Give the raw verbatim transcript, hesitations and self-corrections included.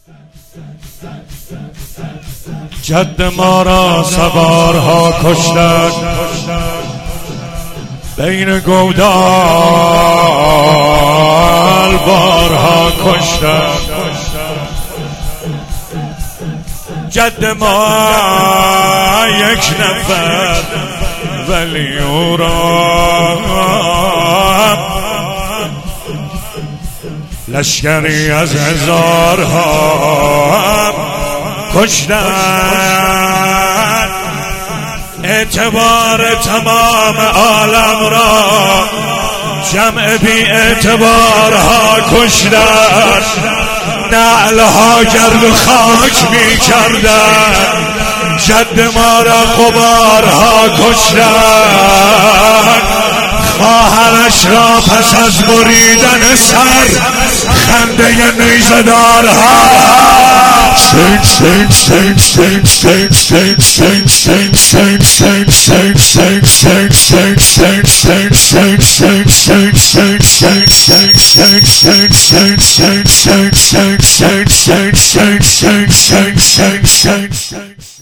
جد ما را سوارها کشتند، بین گودال بارها کشتند. جد ما یک نفر ولی او را لشکری از هزارها کشتند. اعتبار تمام عالم را جمع بی اعتبارها کشتند. نعلها گرد و خاک می کردند، جد ما را غبارها کشتند. خواهرش را پس از بریدن سر خنده نیزه‌دارها Shake, shake, shake, shake, shake, shake, shake, shake, shake, shake, shake.